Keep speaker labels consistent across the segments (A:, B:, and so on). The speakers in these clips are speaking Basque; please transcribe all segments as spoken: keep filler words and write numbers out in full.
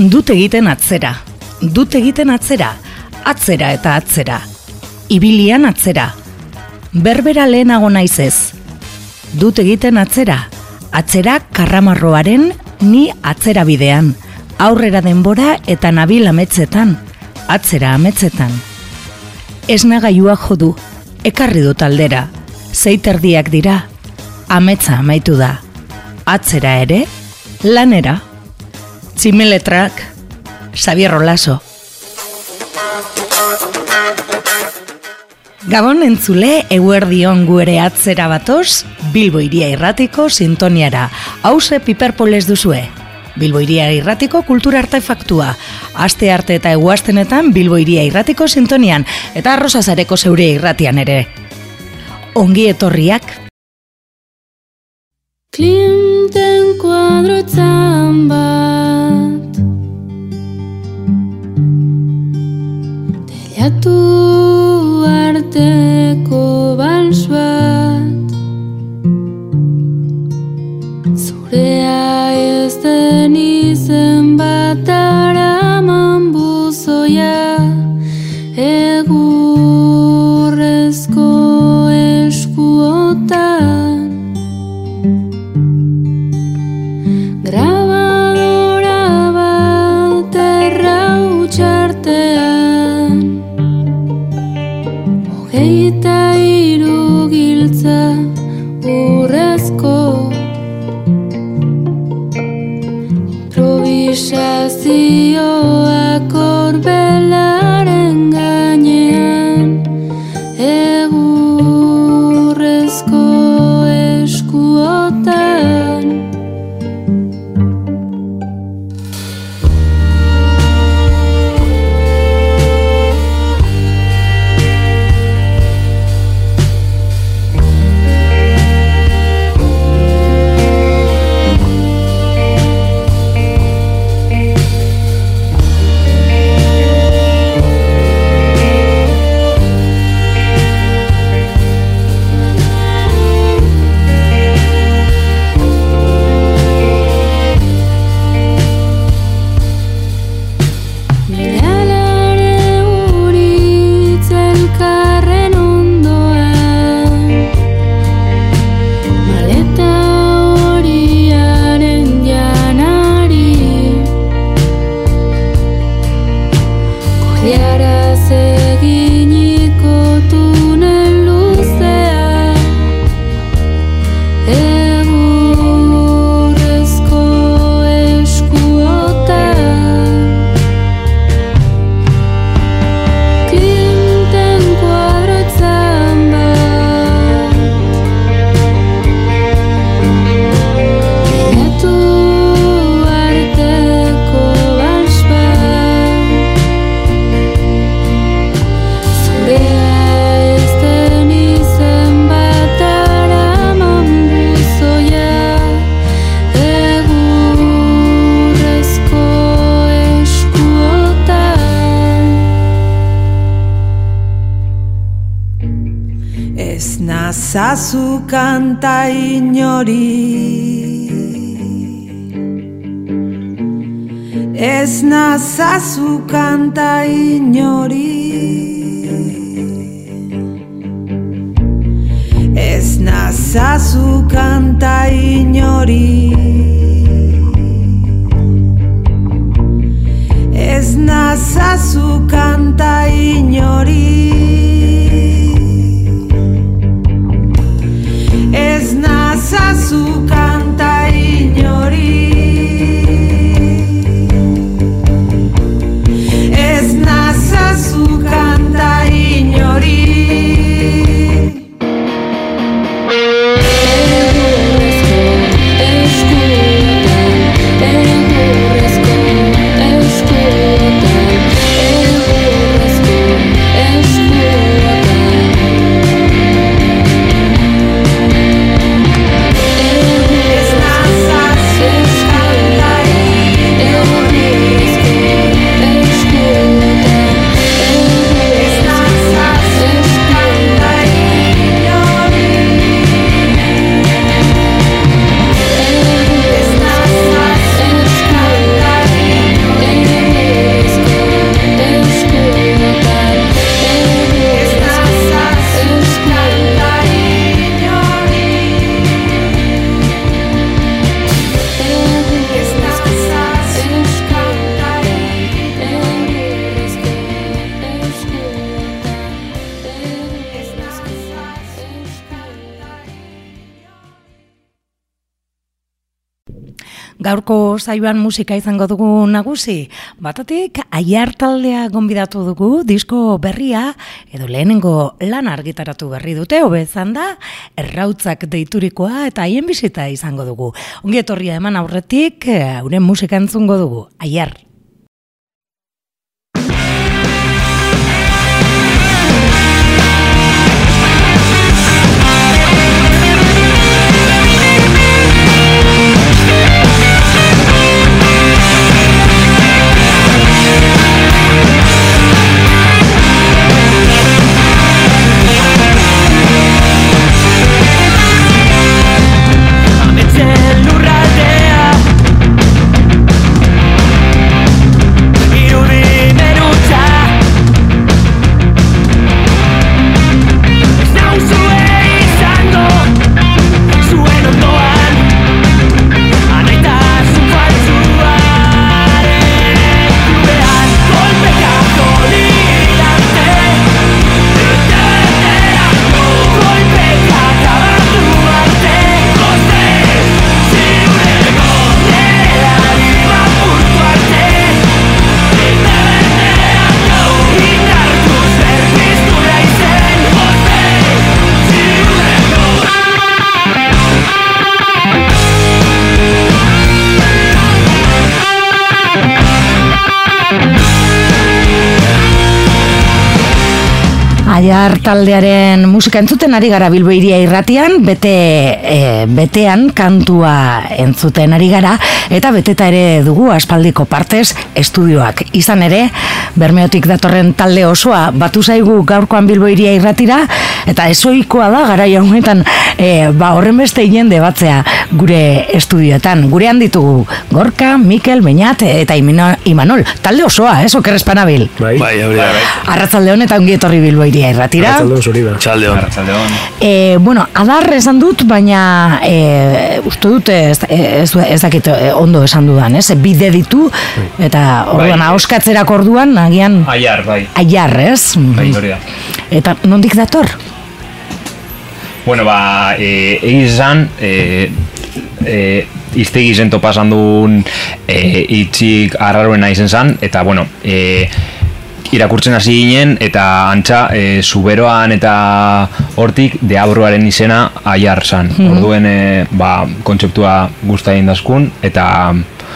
A: Dut egiten atzera, dut egiten atzera, atzera eta atzera, ibilian atzera, berbera lehenago naizez. Dut egiten atzera, atzera karramarroaren ni atzera bidean, aurrera denbora eta nabil ametzetan, atzera ametzetan. Esnagailua jodu, ekarri dut aldera, zeiterdiak dira, ametza amaitu da, atzera ere, lanera. Tximeletrak, Xabier Olaso. Gabon entzule, eguerdion guere atzera batoz, Bilbo Hiria Irratiko sintoniara. Hauze Piperpoles duzue. Bilbo Hiria Irratiko kultura artefaktua. Aste arte eta eguaztenetan Bilbo Hiria Irratiko sintonian, eta Arrosazareko zeure irratian ere. Ongi etorriak.
B: Klimten kuadroetan bat, telatu arteko bals bat, zurea ez den izen bat araman buzoia, egurrezko eskuotan. Grabadora bat errautxartean, hogeita hiru giltza urrezko, improvisazioak orbelaren gainean, egurrezko eskuotan.
C: Zazu kanta inori, ez nazazu kanta inori, ez nazazu kanta inori, ez nazazu kanta inori. Ez nazazu kanta inori, ez nazazu kanta inori.
B: Eskuotan
A: Gaurko saioan musika izango dugu nagusi. Batatik, Aiar taldea gonbidatu dugu, disko berria, edo lehenengo lan argitaratu berri dute, hobezan da, Errautzak deiturikoa eta haien bisita izango dugu. Ongi etorria eman aurretik, hauren musika entzungo dugu, Aiar. Aiar taldearen musika entzuten ari gara Bilbo Hiria Irratian, bete, e, betean kantua entzuten ari gara, eta beteta ere dugu aspaldiko partez estudioak. Izan ere, Bermeotik datorren talde osoa batu zaigu gaurkoan Bilbo Hiria Irratira, eta ezoikoa da garaia honetan e, ba, horren beste jende batzea gure estudioetan. Gurean ditugu Gorka, Mikel, Beñat eta Imanol. Talde osoa, ez, okerrespanabil.
D: Bai, bai, bai.
A: Arratsalde hon eta ongi etorri Bilbo Hiria Irratira.
D: Arratsaldeon zuri da. Arratsaldeon.
A: Eh, bueno, adar esan dut, baina eh, uste dut ez, ez, ez dakit ondo esan dudan, ez? Bide ditu, eta orduan, ahoskatzerak orduan, agian...
E: Aiar, bai.
A: Aiar, ez?
E: Bai, hori da.
A: Eta nondik dator?
E: Bueno, ba, eh, egizan, eh, eh, iztegi zen topasan duen eh, itxik arraroena izen zan, eta, bueno, eh, irakurtzen hasi ginen, eta antza e, zuberoan eta hortik deabroaren izena Aiar zan. Mm-hmm. Orduen e, ba, kontzeptua guztain dazkun, eta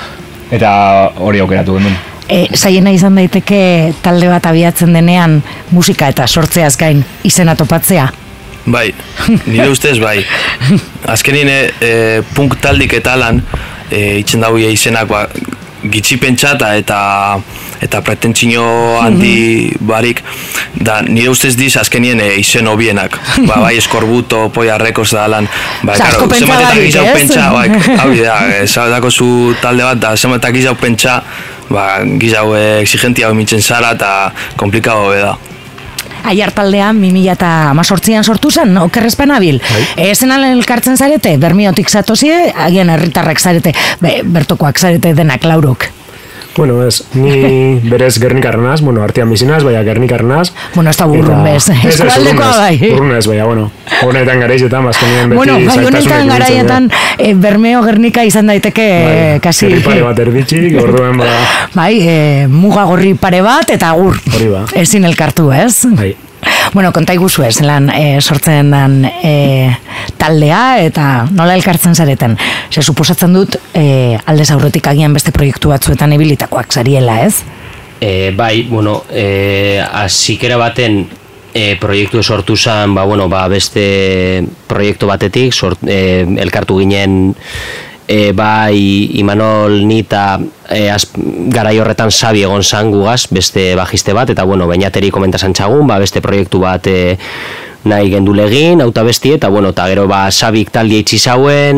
E: eta hori aukeratu genuen.
A: E, zaiena izan daiteke talde bat abiatzen denean musika eta sortzeaz gain izena topatzea?
D: Bai, nire ustez bai. Azkenin e, e, punk taldik eta lan, e, itzen dauia izenak ba, gitxi pentsata eta eta pretentzio handi barik, da nire ustez diz azkenien e, izen hobienak. Ba, bai, Eskorbuto, Polla Records da lan. Ba,
A: asko pentsa barik, ez?
D: Pentsa, bai, hau da, zabetako zu talde bat, da zematak gizau pentsa, ba, gizau exigentia mitzen zara eta komplikado da.
A: Aiar taldean bi mila hemezortzian sortu zen, okerrespanabil. Ezen elkartzen zarete, Bermiotik zatozie, agian herritarrak zarete, be, bertokoak zarete denak laurok.
F: Bueno, ez, ni berez Gernikarrenaz, bueno, artean bizinaz, baina Gernikarrenaz.
A: Bueno, ez da burrun bez, eskualdekoa bai.
F: Burrun ez, baina, bueno, honetan garaietan, bazkenien beti
A: bueno, bai, honetan garaietan e, Bermeo Gernika izan daiteke, bai, kasi...
F: Herri pare bat erditxik, orduen ba...
A: Bai, e, muga gorri pare bat, eta gur,
F: hori ba.
A: Ezin elkartu, ez?
F: Bai.
A: Bueno, konta iguzu ez, lan e, sortzen den e, taldea eta nola elkartzen zareten. Ze, suposatzen dut e, aldez aurretik agian beste proiektu batzuetan ibilitakoak zariela, ez?
G: E, bai, bueno, e, azikera baten e, proiektu sortu zen, ba, bueno, ba, beste proiektu batetik, sort, e, elkartu ginen e, bai Imanol nita e, garai horretan Sabi egon zan gugaz, beste bajiste bat, eta bueno, Beñateri komentasan txagun, ba, beste proiektu bat e, nahi gendulegin, auta besti, eta bueno, eta gero ba, Sabik taldi itxi zauen,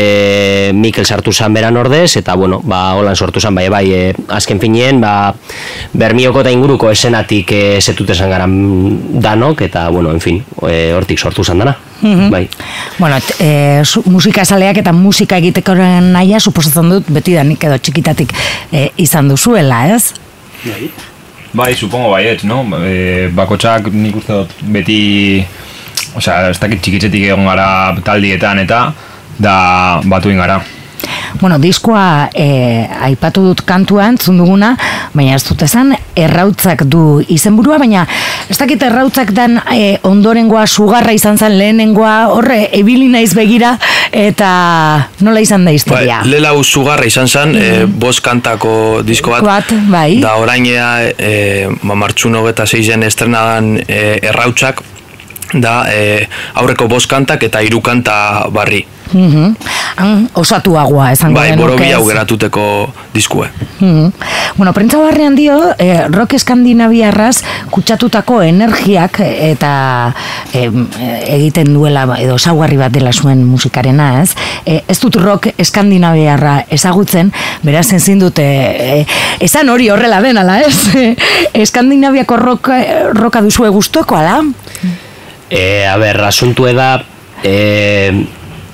G: e, Mikel sartu zan beran ordez, eta bueno, ba, holan sortu zan, bai, bai, e, azken finien, ba, Bermioko eta inguruko esenatik e, setute zan garan danok, eta bueno, en fin, e, hortik sortu zan dana. Mm-hmm. Bai.
A: Bueno, e, su, musika esaleak eta musika egiteko naia suposatzen dut betidanik edo txikitatik e, izan duzuela, ez?
E: Bai. Bai, supongo baiet, no? E, bakotxak nik uste dut beti, osea, ez dakit txikitzetik egon gara taldietan eta da batuin gara.
A: Bueno, diskoa e, aipatu dut kantua entzun duguna, baina ez dut esan errautzak du izenburua, baina ez dakit errautzak dan e, ondorengoa sugarra izan zen lehenengoa, horre, ebili naiz begira, eta nola izan da historia?
D: Bai, lelau sugarra izan zen, mm. e, bost kantako disko bat,
A: bat bai.
D: Da orainea e, ma martxun hogeta zeizen estrenadan e, errautzak, da e, aurreko bost kantak eta hiru kanta barri.
A: Mm-hmm. Han osatuagoa esango
D: bai,
A: genuke.
D: Bai, boro geratuteko diskue.
A: Mm-hmm. Bueno, prentza barrian dio, eh, rock eskandinaviarraz kutsatutako energiak eta eh, egiten duela edo saugarri bat dela zuen musikarena, ez? Eh, ez dut rock eskandinaviarra ezagutzen, beraz ezin dute eh, esan hori horrela den, ala, ez? Eskandinaviako rock, rocka duzue gustoko, ala?
G: Eh, a ber, asuntue da eh,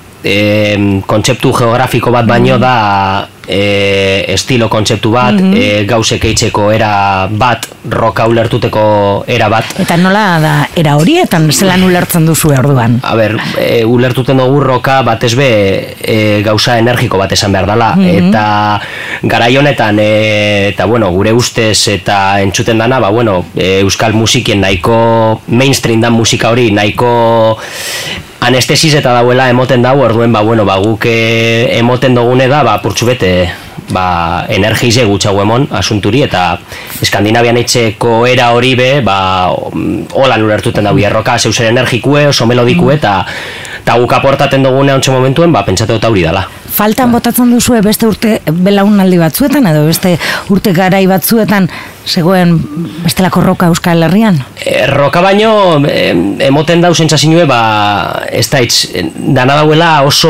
G: E, kontzeptu geografiko bat baino da e, estilo kontzeptu bat, mm-hmm. e, gauzek eitzeko era bat, roka ulertuteko era bat.
A: Eta nola da era horietan zelan ulertzen duzu orduan?
G: A ber, e, ulertuten dugu roka batez be e, gauza energiko bat esan behar dela, mm-hmm. eta garai honetan e, eta bueno, gure ustez eta entzuten dana, ba bueno, e, euskal musikien nahiko mainstream dan musika hori nahiko anestesiz eta dauela emoten dago, orduen ba bueno, ba guk emoten dugune da, ba purtsu bete ba energize gutxago emon asunturi, eta Eskandinavian etxeko era hori be, ba holan ulertuten dago erroka, zeuser energikue, oso melodikue, eta eta guk aportaten dugune ontsa momentuen, ba pentsatu eta hori dala.
A: Faltan botatzen duzue beste urte belaunaldi batzuetan edo beste urte garai batzuetan zegoen bestelako roka Euskal Herrian?
G: E, roka baino e, emoten dau sentsazioe ba ez da itz, dana dauela oso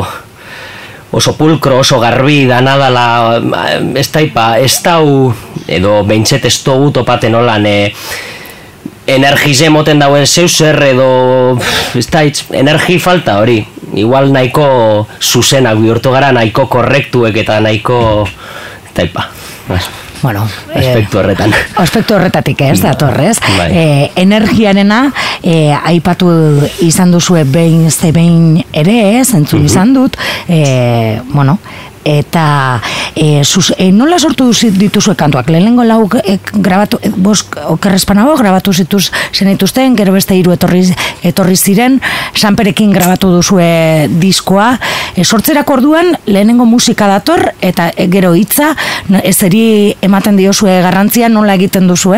G: oso pulkro, oso garbi dana dala, ez da ipa, ez dau edo behintzet ez dugu topaten holan e, energize emoten dauen zeuser edo ez da itz, energi falta hori. Igual nahiko zuzenak bihurtu gara, nahiko korrektuek eta nahiko taipa.
A: Bueno,
G: aspektu horretan.
A: Eh, aspektu horretatik ez, datorrez.
G: Bai.
A: Eh, energiarena eh, aipatu izan duzue behin ze behin ere, ez, entzun uh-huh. izan dut. Eh, bueno, eta e, sus, e, nola sortu dituzue kantuak? Lehenengo lau e, grabatu, e, bost okerrezpanago grabatu zituz zenituzten, gero beste hiru etorri, etorri ziren, Sanperekin grabatu duzue diskoa, e, sortzerako orduan lehenengo musika dator, eta e, gero hitza, ezeri ematen diozue garrantzia, nola egiten duzue?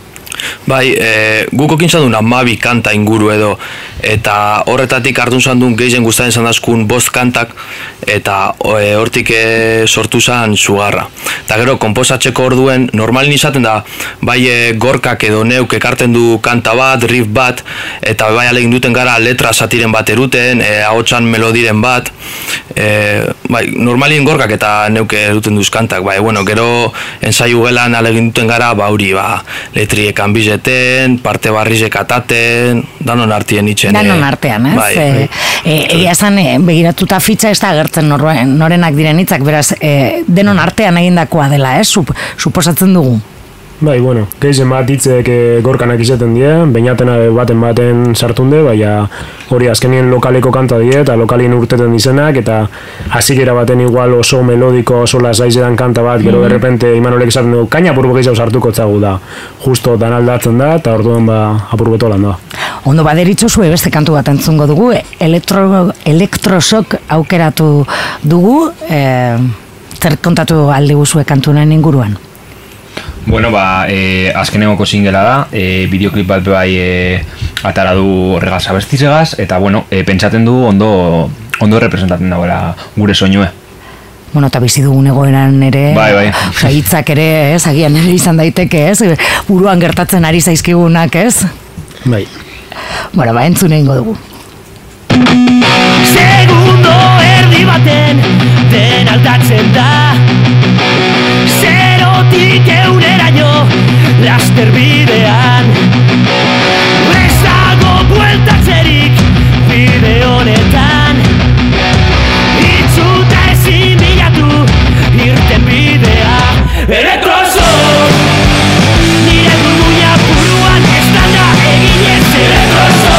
D: Bai, e, guk okin zandun amabi kanta inguru edo, eta horretatik hartun zandun gehien guztaren zandazkun bost kantak, eta e, hortik e, sortu zan sugarra. Eta gero, konposatzeko orduen, normalin izaten da, bai e, gorkak edo neuk ekarten du kanta bat, riff bat, eta bai alegin duten gara letra satiren bat eruten, e, ahotsan melodiren bat, e, bai, normalin gorkak eta neuk eruten duz kantak, bai, bueno, gero ensaiu gelan alegin duten gara, ba, hori, ba, letriek bizeten, parte barrizek ataten, danon artien itxen.
A: Danon artean, ez?
D: Bai,
A: e, e, egia zan, e, begiratuta fitxa ez da agertzen noren, norenak diren hitzak, beraz, e, denon artean egindakoa dela, ez? Sup, suposatzen dugu.
F: Bai, bueno, gehien bat hitzek e, gorkanak izaten die, bainatena baten baten sartunde, baina hori azkenien lokaleko kanta die, eta lokalien urteten dizenak, eta hasiera baten igual oso melodiko, oso lasaizean kanta bat, gero berrepente Imanolek esaten dugu, kaina apurbo gehiago sartuko txagu da, justo dan aldatzen da, eta orduan ba apurbeto lan da.
A: Ondo baderitzo zue beste kantu bat entzungo dugu, elektro, elektrosok aukeratu dugu, e, zer kontatu aldi guzue kantunen inguruan?
E: Bueno, ba, e, azkenengoko singela da, e, bideoklip bat bai e, atara du horregaz abestizegaz, eta bueno, e, pentsaten du ondo, ondo representatzen dagoela gure soinue.
A: Bueno, eta bizi dugun egoeran ere,
E: bai, bai.
A: Osa, hitzak ere, ez, agian ere izan daiteke, ez, buruan gertatzen ari zaizkigunak, ez?
F: Bai.
A: Bueno, ba, entzun egingo dugu.
H: Segundo erdi baten den aldatzen da, zerotik eureraino laster bidean, ez dago bueltatzerik bide honetan, itzuta ezin bilatu irten bidea. Elektrosok nire burbuia buruan ez da eginez.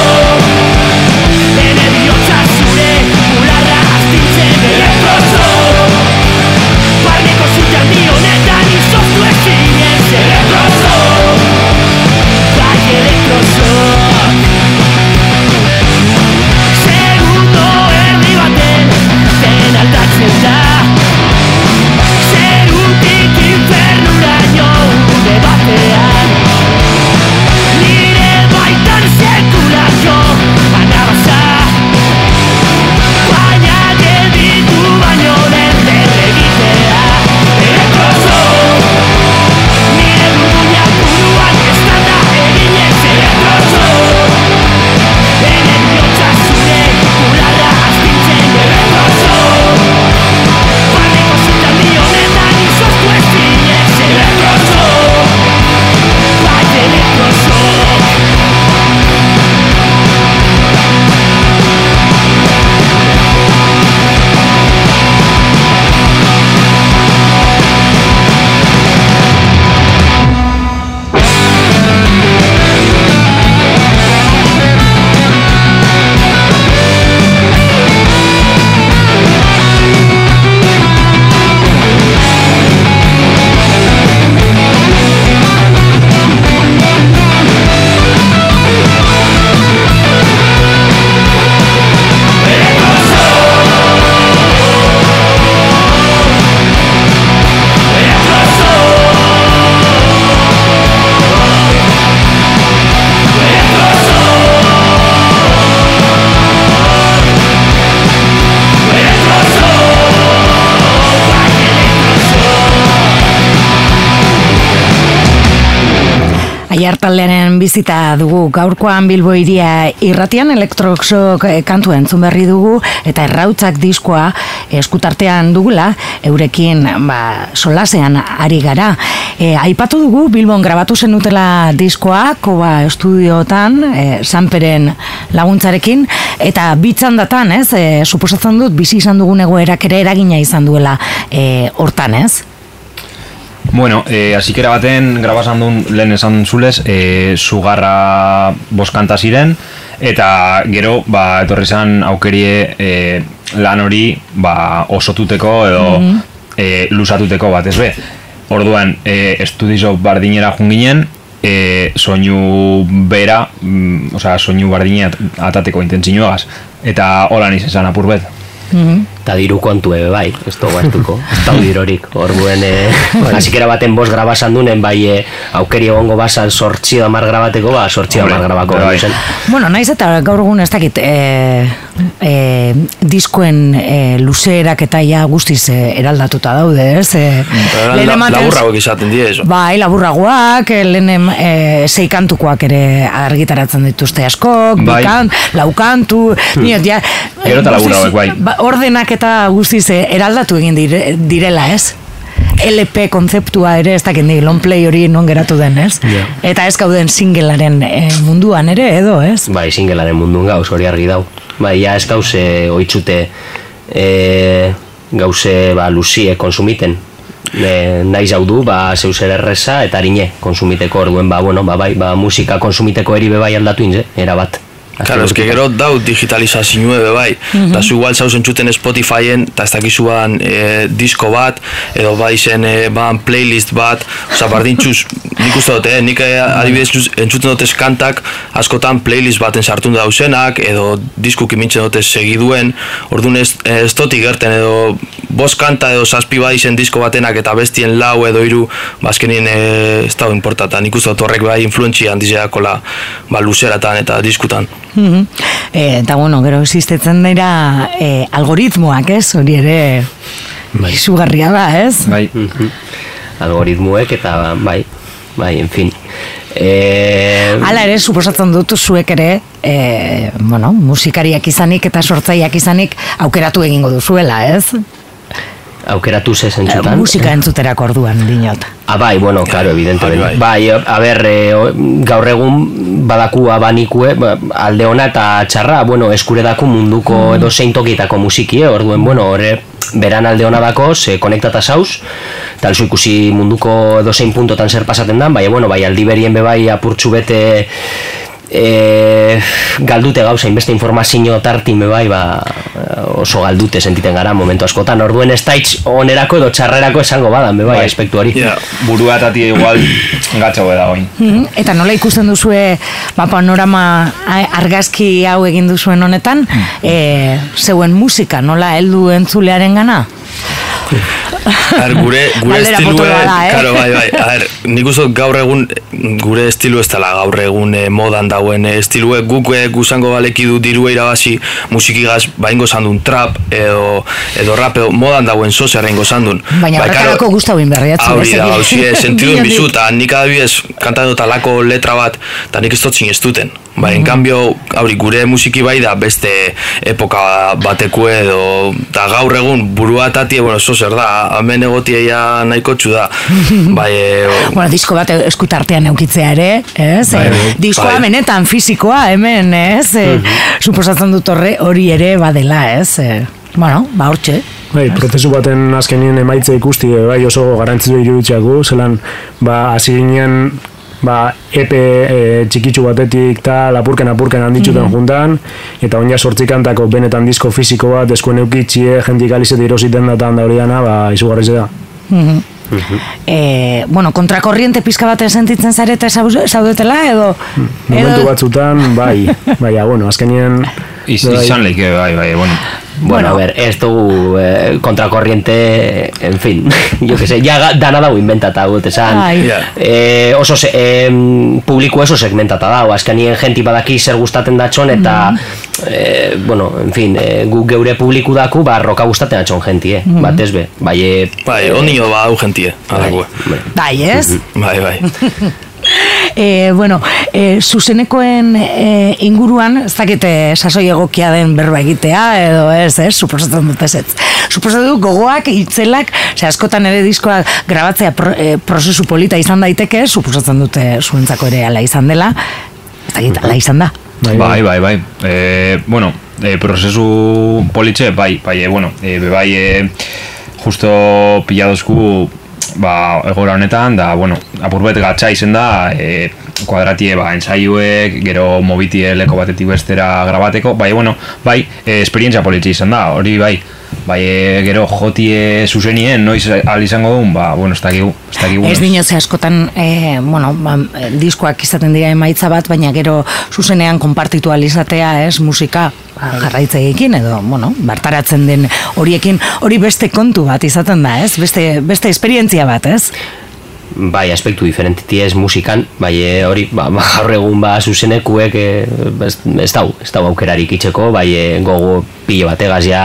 H: Elektrosok ene bihotza zure bularra astintzen. Elektrosok
A: Aiar taldearen bizita dugu gaurkoan Bilbo Hiria irratian Elektroxok kantua entzun berri dugu eta Errautzak diskoa eskutartean dugula eurekin ba, solasean ari gara. E, aipatu dugu Bilbon grabatu zenutela diskoa Koba estudiotan e, Sanperen laguntzarekin eta bitzandatan, ez? E, suposatzen dut bizi izan dugun egoerak ere eragina izan duela e, hortan, ez?
E: Bueno, eh, asikera baten grabazan duen lehen esan zulez, eh, sugarra boskanta ziren, eta gero, ba, etorri zan aukerie eh, lan hori ba, osotuteko edo mm-hmm. eh, lusatuteko bat, ez be. Orduan, eh, estudizo bardinera junginen, eh, soinu bera, mm, osea, soinu bardine atateko intentzinoagaz, eta holan izan apur bet.
G: Mm-hmm. Eta diru kontu ebe bai, ez dugu hartuko, ez da dirorik. Orduan, eh, azikera baten bost grabasan dunen, bai eh, aukeri egongo basan sortzi damar grabateko, ba, sortzi damar grabako. Bai.
A: Bueno, naiz eta gaur egun ez dakit, eh, eh, diskoen eh, luzeerak eta ja guztiz eh, eraldatuta daude, ez? Eh,
D: la, laburragoak izaten die, eso.
A: Bai, laburragoak, lehen eh, sei kantukoak ere argitaratzen dituzte askok,
E: bai.
A: Bikan, laukantu, hmm. niot, ja...
E: Gero eta laburragoak, bai.
A: Ba, ordenak eta guztiz eh, eraldatu egin dire, direla, ez? L P kontzeptua ere ez dakit ni, long play hori non geratu den, ez? Yeah. Eta ez gauden singelaren eh, munduan ere, edo, ez?
G: Bai, singelaren munduan gauz, hori argi dau. Bai, ja ez gauze oitzute eh, gauze ba, luzie konsumiten. E, naiz hau du, ba, zeuzer erreza eta harine konsumiteko orduen, ba, bueno, ba, bai, ba, musika konsumiteko eri bebai aldatu inze, erabat.
D: Claro, es que gero dau digitalizazio ebe bai, eta uh-huh. zu igual zauzen txuten Spotifyen, eta ez dakizuan e, disko bat, edo bai zen e, ban playlist bat, oza, bardintxuz, nik uste dut, eh? nik adibidez entzuten dutez kantak, askotan playlist baten sartun dauzenak, edo disku kimintzen dutez segiduen, orduan ez, ez dut igerten, edo bost kanta edo zazpi bai zen disko batenak, eta bestien lau edo hiru bazkenin e, ez dago importata, nik uste dut horrek bai influentzia handizeakola ba, luzeratan eta diskutan.
A: Mm-hmm. E, eta bueno, gero existetzen dira e, algoritmoak, ez? Hori ere bai. Izugarria da, ez?
G: Bai. Mm-hmm. Algoritmoek eta bai, bai, en fin. E...
A: Hala ere, suposatzen dut zuek ere, e, bueno, musikariak izanik eta sortzaileak izanik aukeratu egingo duzuela, ez?
G: Aukeratu ze zentzutan?
A: Musika entzuterako orduan, dinot.
G: Ah, bai, bueno, claro, evidentemente. Bai, a ber, eh, gaur egun badaku abanikue, alde ona eta txarra, bueno, eskuredako munduko mm. edo zein tokitako musiki, eh? Orduen, bueno, horre, beran alde ona dako, ze konektata zauz, talzu ikusi munduko edo zein puntotan zer pasaten dan, bai, bueno, bai, aldi berien bebai apurtxu bete E, galdute gauza, inbeste informazio tartin bebai, ba, oso galdute sentiten gara momentu askotan, orduen ez daitz onerako edo txarrerako esango badan bebai, bai, aspektu hori.
E: Yeah. Burua eta igual gatxo da goin.
A: Mm-hmm. Eta nola ikusten duzue ba, panorama argazki hau egin duzuen honetan, mm. e, zeuen musika, nola heldu entzulearen gana?
D: Ar, gure gure estilue, eh? Claro, bai, bai. A ver, nik uste gaur egun gure estilu ez dela gaur egun eh, modan dauen eh, estilue, guk eh, guzango baleki du dirua irabazi musikigaz baingo sandun trap edo edo rap edo modan dauen soziarengo sandun.
A: Baina horrekarako bai, gustau inberriatzu.
D: Hori da, hausi, sentiduen bizu, eta nik adibidez kantatu talako letra bat, eta nik ez totzin ez duten. Bai, en cambio, hori, gure musiki bai da beste epoka bateko edo, eta gaur egun burua tatie, bueno, eso zer da, hemen egotia ja nahiko txu da. Bai, e,
A: bueno, disko bat eskutartean eukitzea ere, ez? Bai, bai, diskoa bai. Benetan fisikoa hemen, ez? Mm-hmm. Suposatzen dut horre hori ere badela, ez? E, bueno, ba hortxe.
F: Bai, prozesu baten azkenien emaitza ikusti, bai, oso garrantzitsua iruditzeako, zelan, ba, hasi ginen, ba, epe e, txikitsu batetik eta lapurken apurken handitxuten mm-hmm. juntan, eta oina sortzi kantako benetan disko fisiko bat, eskuen eukitxie, jentik alizet irositen datan da hori dana, ba, izugarriz da.
A: Mm-hmm. Mm-hmm. E, bueno, kontrakorriente pizka baten sentitzen zarete zaudetela, edo...
F: Momentu
A: edo...
F: batzutan, bai, bai, bueno, azkenien...
E: Izan leike, bai, bai, bueno...
G: Bueno, a ver, ez dugu eh, kontrakorriente, en fin, jo que sé, ja dana dago inventata dut, esan, eh, oso se, eh, publiko oso segmentata dago, azkenien jenti badaki zer gustaten datxon, eta, mm. eh, bueno, en fin, eh, guk geure publiku daku, ba, roka gustaten datxon jenti, eh, mm. bat ez be, bai, eh,
D: bai, ondino ba hau jentie,
A: bai, bai, ez?
D: Bai, bai.
A: E, bueno, e, zuzenekoen e, inguruan, ez dakite sasoi egokia den berba egitea, edo ez, ez, suposatzen dut ez ez. Suposatzen dut gogoak, itzelak, ze askotan ere diskoa grabatzea pro, e, prozesu polita izan daiteke, suposatzen dute zuentzako ere ala izan dela, ez dakit, ala izan da.
E: Bai, bai, bai. E, bueno, e, prozesu politxe, bai, bai, e, bueno, e, bai, e, justo piladozku ba, egora honetan, da, bueno, apurbet gatsa izen da, e, kuadratie, ba, ensaiuek, gero mobitie leko batetik bestera grabateko, bai, bueno, bai, e, esperientzia politxe izan da, hori bai, bai, e, gero jotie zuzenien, noiz al izango duen, ba, bueno, ez dakigu, ez dakigu.
A: Ez dinotze askotan, e, bueno, ba, diskoak izaten dira emaitza bat, baina gero zuzenean konpartitu alizatea, ez, musika, ba, jarraitzeekin, edo, bueno, bartaratzen den horiekin, hori beste kontu bat izaten da, ez, beste, beste esperientzia bat, ez?
G: Bai, aspektu diferentiti ez musikan, bai e, hori, ba, gaur egun ba zuzenekuek e, ez, ez dau, ez dau aukerarik itxeko, bai e, gogo pilo bategaz ja,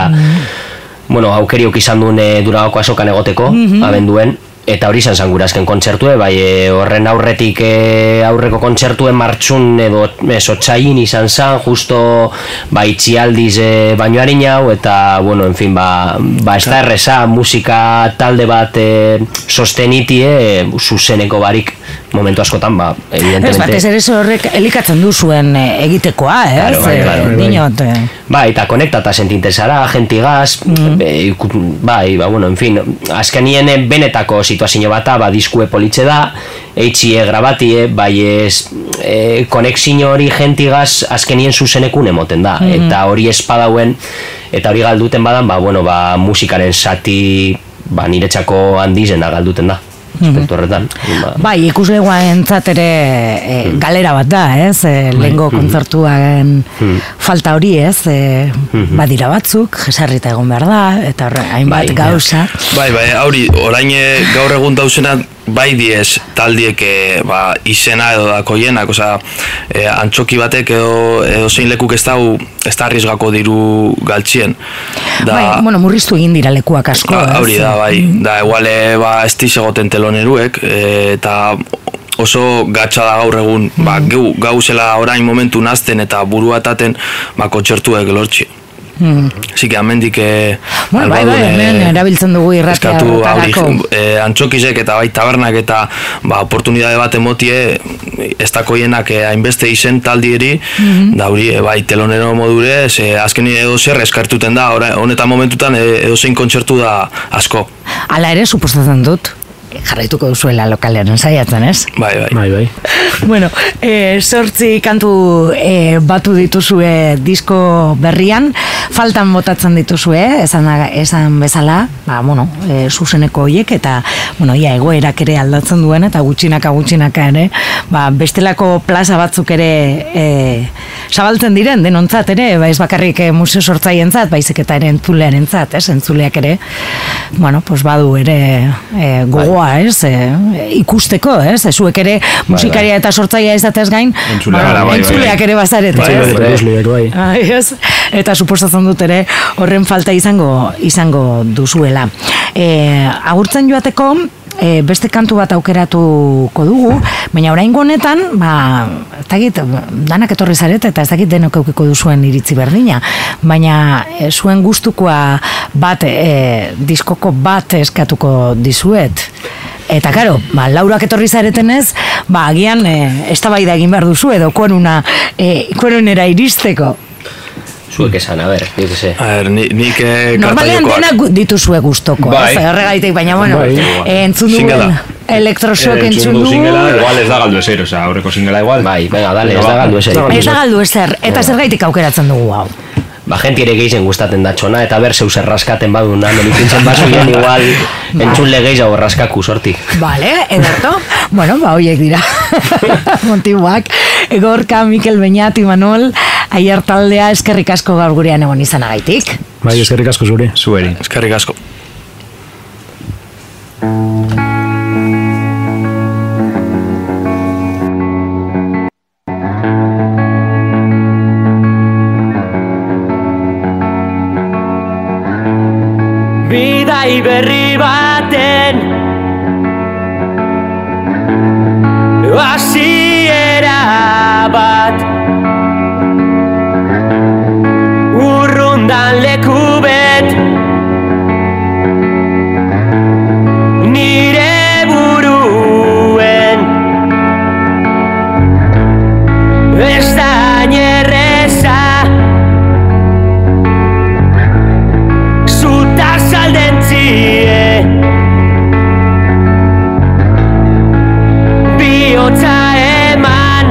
G: mm. bueno, aukeriok izan duen e, Durangoko azokan egoteko, mm-hmm. abenduen, eta hori izan zan gure azken kontzertue, bai e, horren aurretik e, aurreko kontzertuen martxun edo esotxain izan zan, justo ba, itxialdiz e, bainoarin hau, eta, bueno, en fin, ba, ba ez da erreza musika talde bat e, sostenitie e, zuzeneko barik momentu askotan, ba, evidentemente...
A: Ez batez ere horrek elikatzen du zuen e, egitekoa, ez?
G: Claro, bai, claro,
A: e, dinot, e.
G: Bai, eta konektata sentintezara, gentigaz, mm. e, bai, ba, bueno, en fin, azkenien benetako situazio bata, ba, diskue politxe da, eitxie grabatie, bai ez, e, konexio hori gentigaz azkenien zuzenekun emoten da, mm. eta hori espadauen, eta hori galduten badan, ba, bueno, ba, musikaren sati, ba, niretzako handizena galduten da. Aspektu horretan.
A: Bai, ikuslegoa entzat ere e, galera bat da, ez? E, lehengo kontzertuaren falta hori, ez? E, badira batzuk, jesarrita egon behar da, eta horre, hainbat gauza.
D: Bai, bai, hauri, orain gaur egun dauzena bai diez taldiek ba, izena edo dako hienak, oza, e, antxoki batek edo, edo zein lekuk ez dau, ez da arriesgako diru galtzien. Da,
A: bai, bueno, murriztu egin dira lekuak asko.
D: Ha, hori da, bai, da, eguale, ba, ez dizegoten teloneruek, e, eta oso gatsa da gaur egun, ba, gau, gauzela orain momentu nazten eta burua etaten, ba, kontzertuek lortzi. Hmm. Así que amendik eh,
A: bueno, bai, bai, hemen erabiltzen dugu irratea horretarako.
D: Eh, antxokizek eta bai tabernak eta ba, oportunidade bat emotie ez dako hienak eh, hainbeste izen taldieri, mm-hmm. da hori eh, bai telonero modure, ze azken edo zer eskartuten da, honetan momentutan eh, edo zein kontzertu da asko.
A: Hala ere, suposatzen dut, jarraituko duzuela lokalean saiatzen, ez?
D: Bai, bai.
F: Bai, bai.
A: Bueno, eh, sortzi kantu eh, batu dituzue disko berrian, faltan botatzen dituzue, esan, esan bezala, ba, bueno, eh, zuzeneko hoiek, eta, bueno, ia egoerak ere aldatzen duen, eta gutxinaka gutxinaka ere, ba, bestelako plaza batzuk ere eh, zabaltzen diren, denontzat ere, ba, ez bakarrik eh, museo sortzaientzat, baizik eta ere entzulearentzat, ez, entzuleak ere, bueno, pues badu ere eh, gogoa, ez, e, ikusteko, ez, zuek ere musikaria eta sortzaia izatez gain, entzuleak ere bazarete, ez, eta suposatzen dut ere horren falta izango izango duzuela. E, agurtzen joateko, e, beste kantu bat aukeratuko dugu, baina oraingo honetan, ba, ez dakit, danak etorri zarete eta ez dakit denok eukiko duzuen iritzi berdina, baina e, zuen gustukoa bat, e, diskoko bat eskatuko dizuet. Eta karo, ba, laurak etorri zaretenez, ba, agian e, eztabaida egin behar duzu edo kueruna, e, kuerunera iristeko.
G: Zuek esan, a ber, yo que sé.
D: A ver, nik eh,
A: normalean denak dituzue gustoko,
E: bai.
A: ez, horregaitik, baina, bueno,
F: Bai.
A: eh, entzun duen elektroshock
E: Eh,
A: entzun
E: du
A: du.
E: singela, igual ez da galdu ezer, oza, aurreko singela igual.
G: Bai, venga, dale, ez da galdu ezer.
A: Ez da galdu ezer, eta zergaitik aukeratzen dugu hau.
G: Ba, gente ere gehien gustaten da txona, eta ber, zeu zerraskaten baduna, melikintzen bazuien igual, entzunle gehiago raskaku sortik.
A: Vale, ederto. Bueno, ba, hoiek dira. Motiboak. Gorka, Mikel Beñat, Imanol, Aier taldea, eskerrik asko gaur gurean egon izanagaitik.
F: Bai, eskerrik asko zuri.
E: Zueri.
D: eskerrik asko.
H: Bidai berri baten hasi baietza eman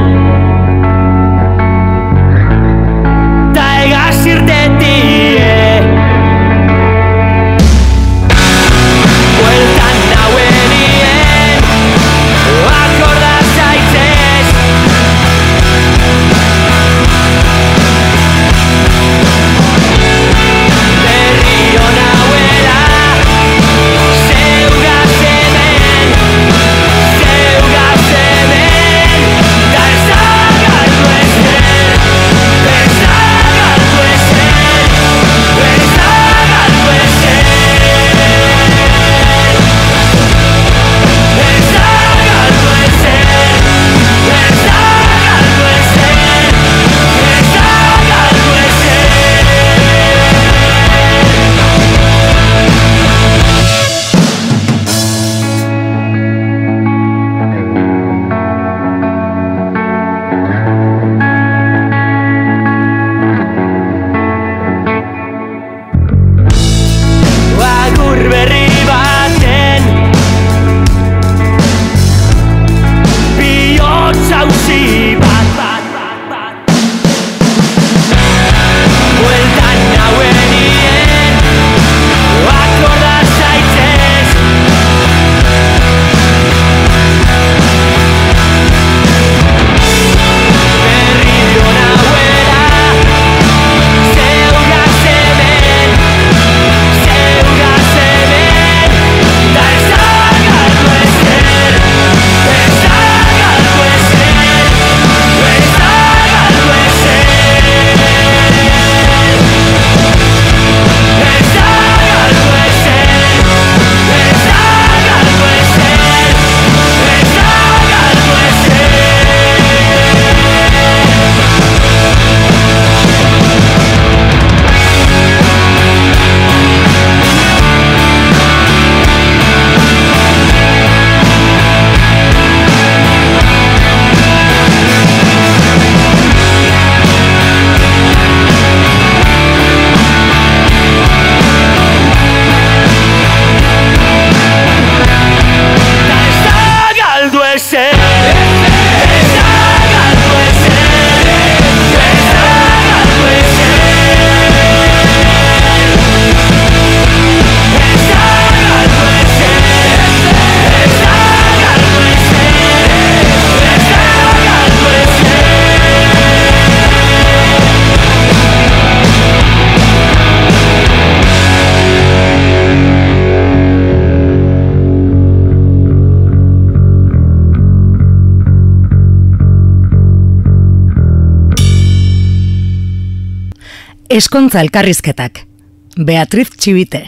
H: ta egaz irtetie bueltan nauenien akorda zaitzez berrio nauela zeugaz hemen zeugaz hemen da ez da galdu ezer ez da galdu ezer ez da galdu ezer ez da galdu ezer ez da galdu ezer ez da galdu ezer agur berri baten bihotz hauzi bat bat bat bat bueltan nauenien akorda zaitzez berrio nauela zeugaz hemen zeugaz hemen da ez da galdu ezer ez da galdu ezer ez da galdu ezer ez da galdu ezer ez da galdu ezer ez da galdu ezer da ez da galdu ezer ez da galdu ezer ez da galdu ezer ez da galdu ezer ez da galdu ezer ez da
A: Eskontza elkarrizketak. Beatriz Txibite.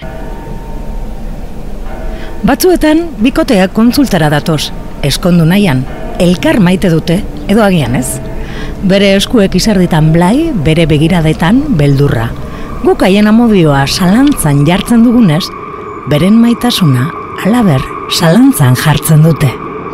A: Batzuetan, bikoteak kontsultara datoz. Eskondu nahian, elkar maite dute, edo agian ez. Bere eskuek izerditan blai, bere begiradetan beldurra. Guk haien amodioa salantzan jartzen dugunez, beren maitasuna, halaber, salantzan jartzen dute.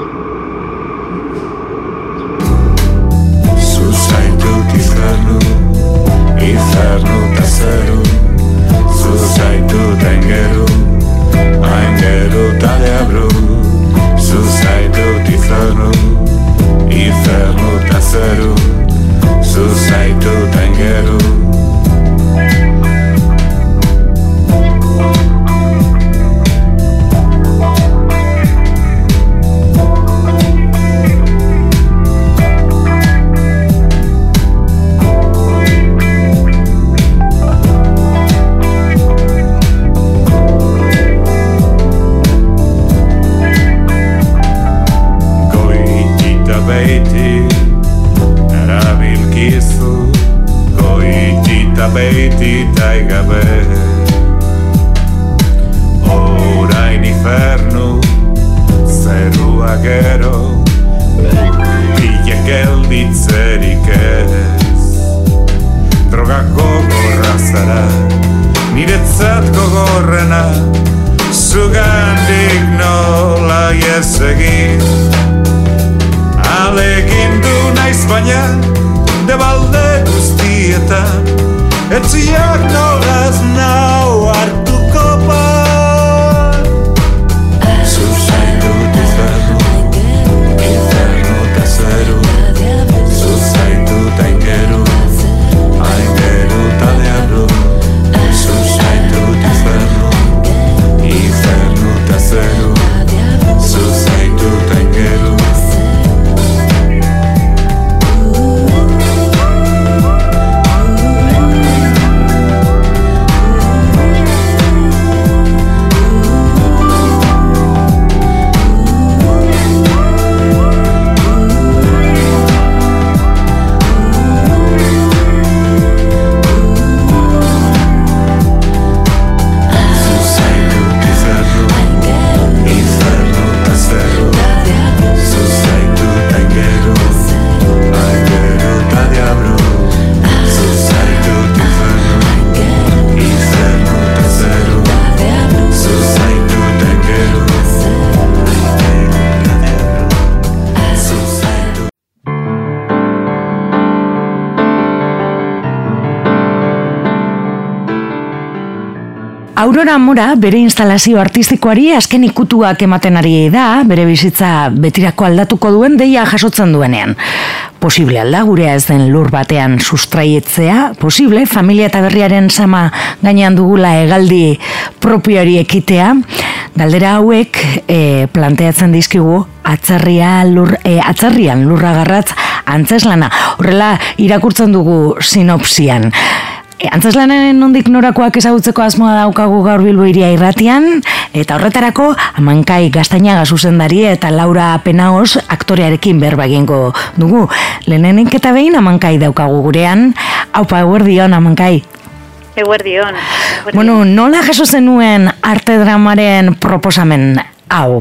I: Zuzaitut izernu, izernu ta zeru, zuzaitut engeru, aingeru ta deabru, zuzaitut izernu, izernu ta zeru, zuzaitut engeru. Beiti taigabe orain infernu zerua gero Bila gelditzerik ez Drogak gogorra zara niretzat gogorrena Zugandik nola ies egin Alegin du naiz baina debalde guztietan Etziak nolaz nau hartuko pan Zuzaitu dizernu, infernu ta
A: Aurora Mora bere instalazio artistikoari azken ikutuak ematen ari da, bere bizitza betirako aldatuko duen deia jasotzen duenean. Posible alda gurea ez den lur batean sustraietzea, posible familia eta berriaren sama gainean dugula hegaldi propioari ekitea. Galdera hauek e, planteatzen dizkigu atzerria lur, e, atzerrian lurra garratz antzeslana. Horrela irakurtzen dugu sinopsian. E, antzeslanen nondik norakoak ezagutzeko asmoa daukagu gaur Bilbo Hiria Irratian, eta horretarako Amankai Gaztainaga zuzendari eta Laura Penaos aktorearekin berba egingo dugu. Lehenenik eta behin Amankai daukagu gurean. Aupa, eguerdion Amankai.
J: Eguerdion.
A: Bueno, nola jaso zenuen arte dramaren proposamen hau?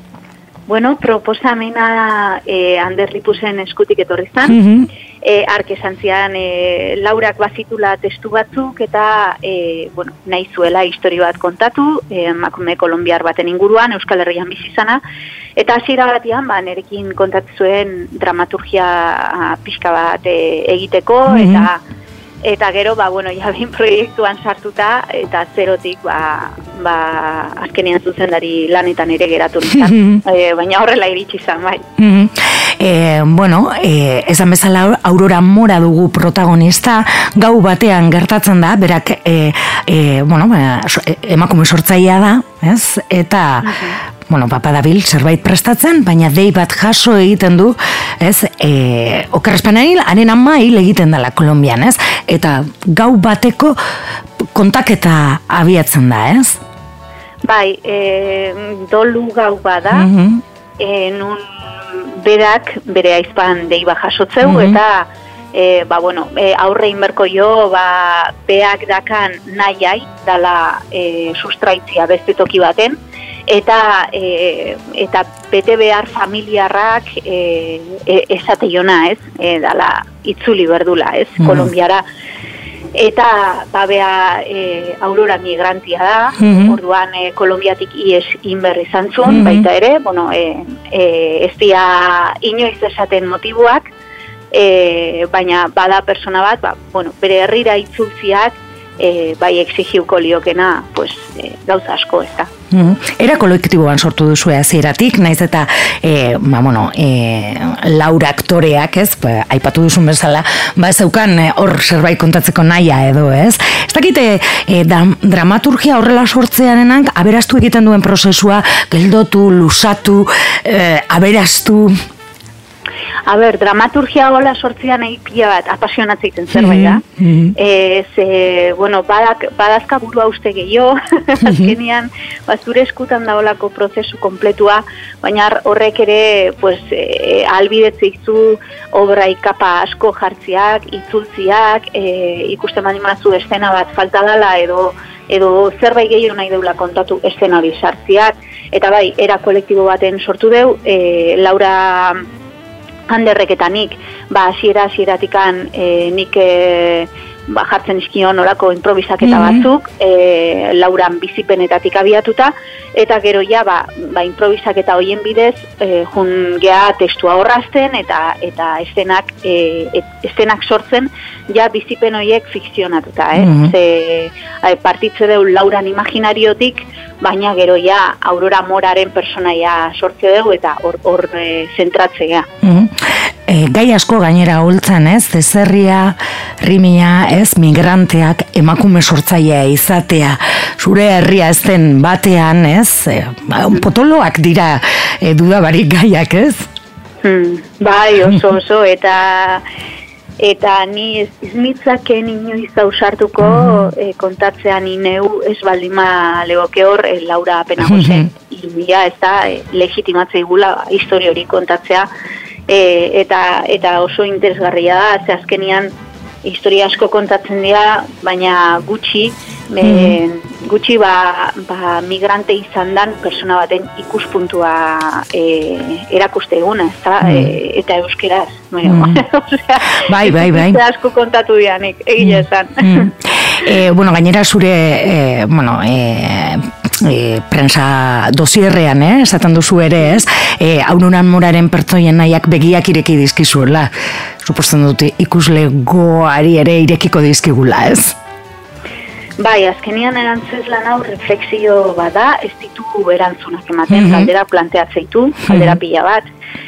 J: Bueno, proposamena eh, Ander Ripusen eskutik etorri zen.
A: Mm-hmm.
J: eh, Ark esan zian eh, Laurak bazitula testu batzuk eta eh, bueno, nahi zuela historio bat kontatu, eh, emakume kolombiar baten inguruan, Euskal Herrian bizi izana. Eta hasiera batean, ba, nerekin kontatu zuen dramaturgia pixka bat eh, egiteko, mm-hmm. eta Eta gero, ba, bueno, ja behin proiektuan sartuta, eta zerotik, ba, ba azkenean zuzendari lanetan ere geratu nintzen. e, baina horrela iritsi izan, bai.
A: Mm-hmm. E, bueno, e, esan bezala Aurora Mora dugu protagonista, gau batean gertatzen da, berak, e, e, bueno, emakume sortzailea da, ez? Eta... Mm-hmm. Bueno, papa dabil zerbait prestatzen, baina dei bat jaso egiten du, ez, e, okerrezpanean haren ama hil egiten dela Kolombian, ez, eta gau bateko kontaketa abiatzen da, ez?
J: Bai, e, dolu gau bada,
A: Mm-hmm.
J: e, nun berak bere aizpan dei bat jasotzeu,
A: Mm-hmm.
J: eta e, ba, bueno, e, aurre inberko jo, ba, beak dakan nahiai, dala e, sustraitzia beste toki baten, eta e, eta bete behar familiarrak e, e, esate jona, ez? E, dala itzuli berdula, ez? Mm. Kolombiara. Eta babea e, Aurora migrantia da, mm-hmm. orduan e, Kolombiatik ies inber izan zuen, mm-hmm. baita ere, bueno, e, e, ez dia inoiz esaten motibuak, e, baina bada persona bat, ba, bueno, bere herrira itzultziak, E, bai exigiuko liokena, pues, e, gauza asko ez da.
A: Mm. Era kolektiboan sortu duzu hasieratik, naiz eta e, ba, bueno, e, Laura aktoreak, ez, ba, aipatu duzun bezala, ba zeukan hor e, zerbait kontatzeko naia edo, ez? Ez dakite e, da, dramaturgia horrela sortzearenak aberastu egiten duen prozesua, geldotu, lusatu, e, aberastu...
J: A ber, dramaturgia gola sortzean egin pila bat apasionatzen zerbait da.
A: Mm-hmm.
J: E, ze, bueno, badak, badazka burua uste gehiago, azkenean, ba, zure eskutan daolako prozesu kompletua, baina horrek ere, pues, e, albidetzik zu obra ikapa asko jartziak, itzultziak, e, ikusten badi mazu estena bat falta dela, edo, edo zerbait gehiago nahi deula kontatu estena hori sartziak, eta bai, era kolektibo baten sortu deu, e, Laura... Anderrek eta nik, ba, hasiera hasieratikan e, nik e, ba, jartzen izkion olako improvisaketa mm-hmm. batzuk, e, Lauran bizipenetatik abiatuta, eta gero ja, ba, ba improvisaketa hoien bidez, e, jun gea testua horrazten, eta eta estenak, e, estenak sortzen, ja bizipen horiek fikzionatuta, eh? Mm-hmm. Ze, partitze deu Lauran imaginariotik, baina gero ja Aurora Moraren personaia sortze dugu eta hor, hor e, zentratzea.
A: Mm-hmm. E, gai asko gainera holtzan, ez, zezerria, rimia, ez, migranteak, emakume sortzailea izatea, zure herria ez den batean, ez, e, potoloak dira e, dudabarik gaiak, ez?
J: Hmm, bai, oso, oso, eta... Eta ni ez, ez mitzaken inoiz ausartuko mm-hmm. e, kontatzean ineu ez baldima legoke hor e, Laura Penagosen mm-hmm. irudia ez da e, legitimatzea igula historia hori kontatzea e, eta, eta oso interesgarria da, ze azkenian historia asko kontatzen dira, baina gutxi, me, mm. gutxi ba, ba migrante izan dan persona baten ikuspuntua e, erakuste eguna, ez da, mm. e, eta euskeraz. Bueno, mm. osea,
A: bai, bai, bai.
J: asko kontatu dianik, egile esan.
A: Mm. E, bueno, gainera zure, e, bueno, e, e, prensa dosierrean, eh, esaten duzu ere, ez, e, Aurora Moraren pertsoien nahiak begiak ireki dizkizuela. Suposten dute ikusle goari ere irekiko dizkigula, ez?
J: Bai, azkenian erantzeslan hau reflexio bada, ez ditu erantzunak ematen,
A: Mhm.
J: galdera planteatzeitu, galdera pila bat.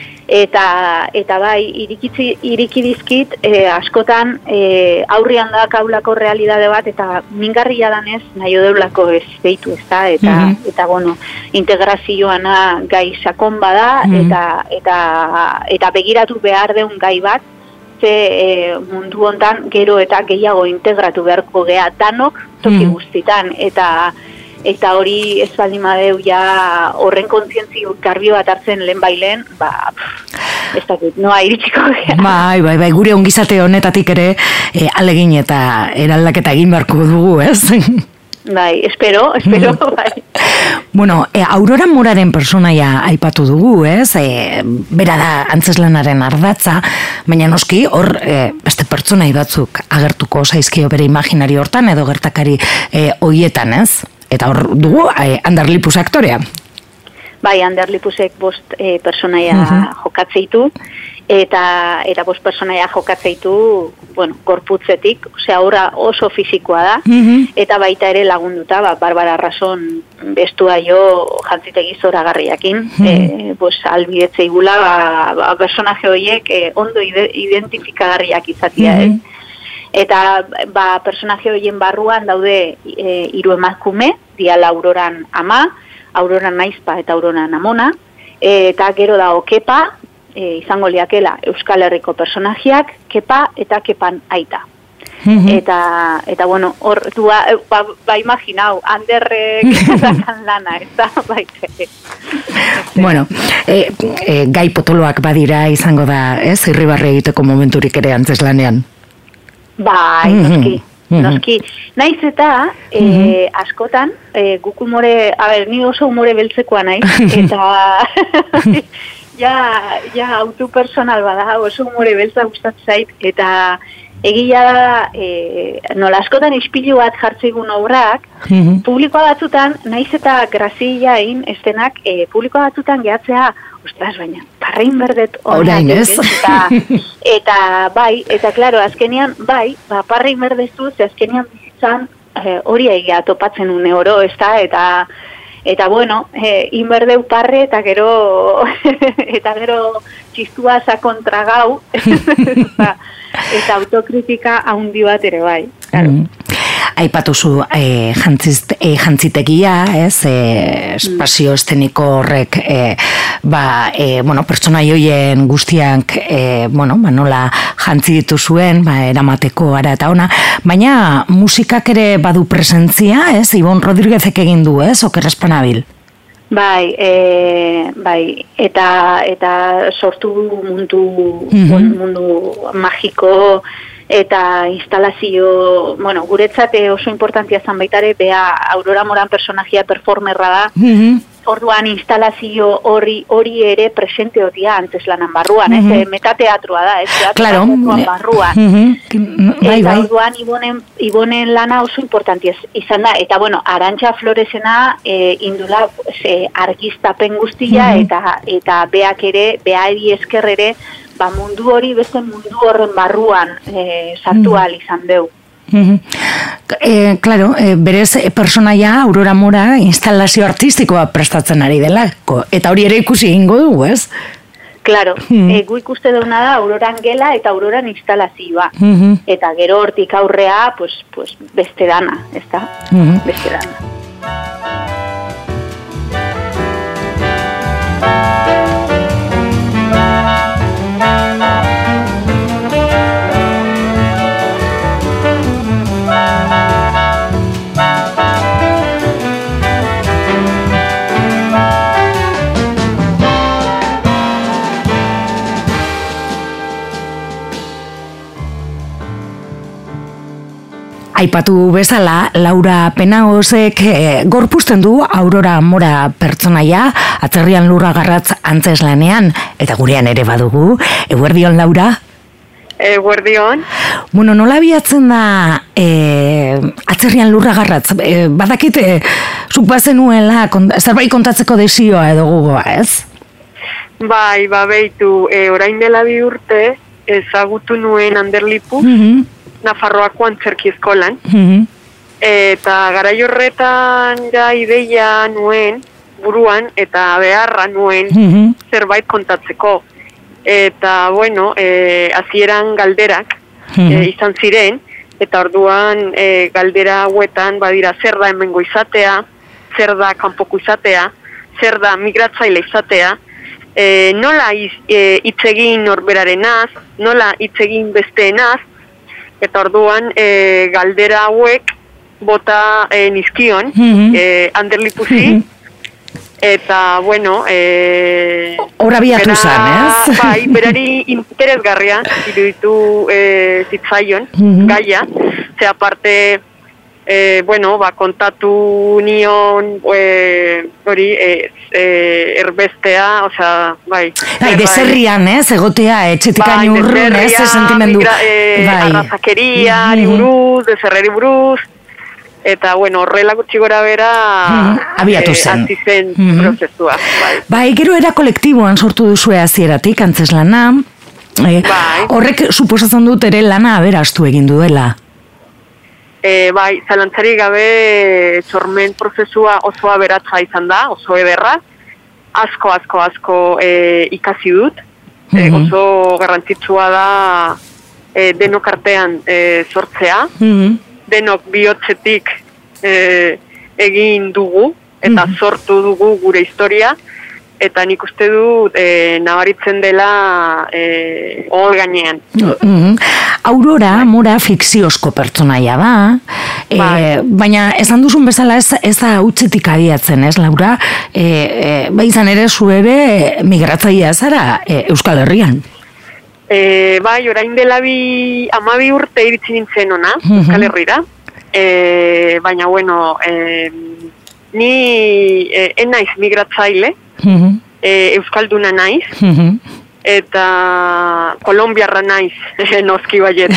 J: Eta, eta bai, irikitzi, irikidizkit, e, askotan e, aurrian da kaulako realidade bat, eta mingarria danez nahi odeulako ez deitu, ez da, eta,
A: Mhm.
J: eta bueno, integrazioana gai sakon bada,
A: Mhm.
J: eta, eta, eta begiratu behar deun gai bat, ze e, mundu hontan gero eta gehiago integratu beharko gea danok toki
A: Mhm.
J: guztitan, eta eta hori ez baldin badeu ja horren kontzientzio garbi bat hartzen lehen bailen, ba, pff, ez dakit, noa iritsiko gea.
A: Bai, bai, bai, gure ongizate honetatik ere e, alegin eta eraldaketa egin beharko dugu, ez?
J: Bai, espero, espero, bai.
A: Bueno, e, Aurora Moraren personaia aipatu dugu, ez? E, bera da antzeslanaren ardatza, baina noski hor e, beste pertsonai batzuk agertuko zaizkio bere imaginari hortan edo gertakari e, hoietan, ez? Eta hor dugu e, Ander Lipus aktorea.
J: Bai, Ander Lipusek bost e, personaia
A: Mhm.
J: jokatzeitu, eta eta bost personaia jokatzeitu, bueno, gorputzetik, osea, horra oso fisikoa da,
A: Mhm.
J: eta baita ere lagunduta, ba, Barbara Rason bestua jo jantzitegi zoragarriakin,
A: Mhm.
J: e, pues, albidetze igula, ba, ba, personaje horiek e, ondo ide, identifikagarriak izatia,
A: Mhm.
J: ez? Eta ba, personaje horien barruan daude e, hiru emakume, diala Auroran ama, Auroran naizpa eta Auroran amona, e, eta gero dago Kepa, e, izango liakela Euskal Herriko personajeak, Kepa eta Kepan aita.
A: Mhm.
J: Eta, eta bueno, hor, du, ba, ba, ba imaginau, Anderrek dakan lana, ez da, baite.
A: Bueno, e, e, gai potoloak badira izango da, ez? Irribarre egiteko momenturik ere antzeslanean.
J: Bai,
A: Mhm.
J: noski,
A: Mhm.
J: noski. Naiz eta, e,
A: Mhm.
J: askotan, e, guk umore, a ber, ni oso umore beltzekoa naiz, eta ja, ja autopersonal bada, oso umore beltza gustatzen zait, eta egia da, e, nola askotan ispilu bat jartzeigun obrak,
A: Mhm.
J: publikoa batzutan, naiz eta grazia egin estenak, e, publikoa batzutan gehatzea, ostras, baina, parrein berdet
A: Orain, ez?
J: Eta, eta bai, eta klaro, azkenean, bai, ba, parrein berdezu, ze azkenean bizitzan eh, hori egia topatzen une oro, ez da, eta, eta bueno, eh, inberdeu parre, eta gero, eta gero txistua sakontra gau, eta, eta autokritika haundi bat ere bai, claro.
A: Mm. Aipatuzu e, jantziz, e, jantzitegia, ez, e, espazio esteniko horrek, e, ba, e, bueno, pertsona joien guztiak, e, bueno, ba, nola jantzi dituzuen, ba, eramateko ara eta ona, baina musikak ere badu presentzia, ez, Ibon Rodriguezek egin du, ez, okerrespanabil?
J: Bai, e, bai, eta eta sortu mundu,
A: Mhm.
J: mundu magiko, eta instalazio, bueno, guretzat oso importantia zan baitare, bea Aurora Moran personajia performerra da,
A: Mhm.
J: orduan instalazio hori hori ere presente hotia antzeslanan barruan,
A: Mhm.
J: ez, metateatroa da, ez,
A: Claro.
J: teatroan barruan.
A: Mhm. Bai,
J: Eta
A: bai.
J: orduan Ibonen, Ibonen lana oso importantia izan da, eta bueno, Arantxa Floresena e, indula pues, e, argiztapen guztia,
A: Mhm.
J: eta eta beak ere, beari esker ere, ba, mundu hori beste mundu horren barruan e, sartu ahal izan deu.
A: Mhm. E, claro, e, berez e, personaia Aurora Mora instalazio artistikoa prestatzen ari delako, eta hori ere ikusi egingo dugu, ez?
J: Claro,
A: Mhm.
J: e, gu ikuste deuna da Auroran gela eta Auroran instalazioa.
A: Mhm.
J: Eta gero hortik aurrea, pues, pues beste dana, ez da?
A: Mhm.
J: Beste dana.
A: Aipatu bezala, Laura Penagosek e, gorpuzten du Aurora Mora pertsonaia, atzerrian lurra garratz antzeslanean, eta gurean ere badugu. Eguerdion, Laura?
K: Eguerdion.
A: Bueno, nola biatzen da e, atzerrian lurra garratz? E, badakit, e, zuk bazenuela kont, zerbait kontatzeko desioa edo gogoa, ez?
K: Bai, ba, beitu, e, orain dela bi urte, ezagutu nuen Ander Lipus,
A: Mhm.
K: Nafarroako antzerki eskolan,
A: Mhm.
K: Eta garai horretan ja ideia nuen buruan eta beharra nuen
A: Mhm.
K: zerbait kontatzeko. Eta, bueno, e, hasieran galderak
A: Mhm.
K: e, izan ziren, eta orduan e, galdera hauetan badira zer da hemengo izatea, zer da kanpoko izatea, zer da migratzaile izatea, e, nola iz, e, hitz egin norberarenaz, nola hitz egin besteenaz, eta orduan e, galdera hauek bota e, nizkion,
A: Mhm.
K: e, Anderlipuzi,
A: Mhm.
K: eta, bueno, e,
A: Hor abiatu
K: bera-
A: zan, ez?
K: Bai, berari interesgarria iruditu e, zitzaion,
A: Mhm.
K: gaia, ze aparte, e, bueno, ba, kontatu nion, e, hori, e, e, erbestea, osea, bai.
A: Bai, deserrian, ez, egotea, etxetik
K: Bai,
A: urrun, ez,
K: deserria,
A: ze sentimendu.
K: migra- e, arrazakeriari
A: Mhm.
K: buruz, deserreri buruz, eta, bueno, horrela gutxi gora bera,
A: Mhm, abiatu
K: e,
A: zen.
K: hasi zen
A: Mhm.
K: prozesua, bai.
A: Bai, gero era kolektiboan sortu duzue hasieratik antzeslana. E,
K: Bai.
A: Horrek suposatzen dut ere lana aberastu egin duela.
K: E, bai, zalantzari gabe sormen prozesua oso aberatsa izan da, oso ederra. Asko, asko, asko e, ikasi dut. E,
A: Mhm.
K: oso garrantzitsua da e, denok artean e, sortzea.
A: Mhm.
K: Denok bihotzetik e, egin dugu eta
A: Mhm.
K: sortu dugu gure historia. Eta nik uste dut e, nabaritzen dela e, hor gainean.
A: Mhm. Aurora, mora fikziozko pertsonaia da, e,
K: Bai.
A: baina esan duzun bezala ez, ez da hutsetik abiatzen, ez, Laura? E, e, ba izan ere zu ere migratzailea zara e, Euskal Herrian.
K: E, bai, orain dela bi, amabi urte iritsi nintzen ona,
A: Mhm.
K: Euskal Herrira. E, baina, bueno, e, ni e, en naiz migratzaile,
A: Mhm.
K: e, Euskalduna naiz,
A: Mhm.
K: eta Kolombiarra naiz, noski baiet.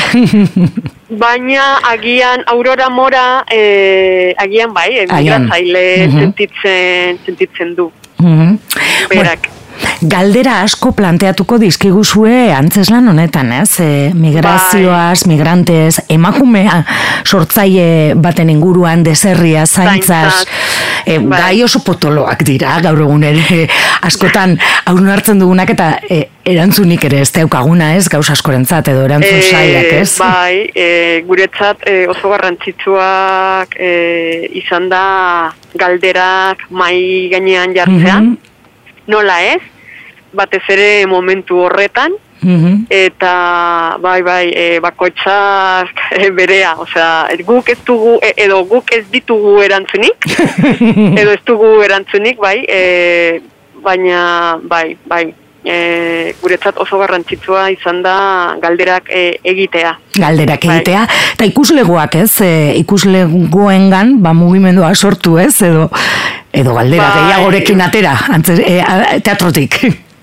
K: Baina agian Aurora Mora, e, agian bai, e,
A: Agian.
K: migratzaile
A: Mhm.
K: sentitzen, sentitzen du,
A: Mhm.
K: berak.
A: Galdera asko planteatuko dizkiguzue antzeslan honetan, ez? E, migrazioaz, migrantez, emakumea sortzaile baten inguruan deserria, zaintzaz, e,
K: Bai.
A: gai oso potoloak dira, gaur egun ere askotan haun hartzen dugunak eta e, erantzunik ere ez daukaguna, ez? Gauz askorentzat edo erantzun zailak, ez?
K: Bai, e, guretzat e, oso garrantzitsuak e, izan da galderak mai gainean jartzea.
A: Mhm.
K: Nola ez? Batez ere momentu horretan,
A: Mhm.
K: eta bai, bai, e, bakoitzak e, berea, osea, guk ez dugu, e, edo guk ez ditugu erantzunik, edo ez dugu erantzunik, bai, e, baina, bai, bai, e, guretzat oso garrantzitsua izan da galderak e, egitea.
A: Galderak
K: Bai.
A: egitea, eta ikuslegoak, ez? E, ikuslegoengan, ba, mugimendua sortu, ez? Edo, edo galdera
K: Bai.
A: gehiagorekin atera, antze, e, a- teatrotik.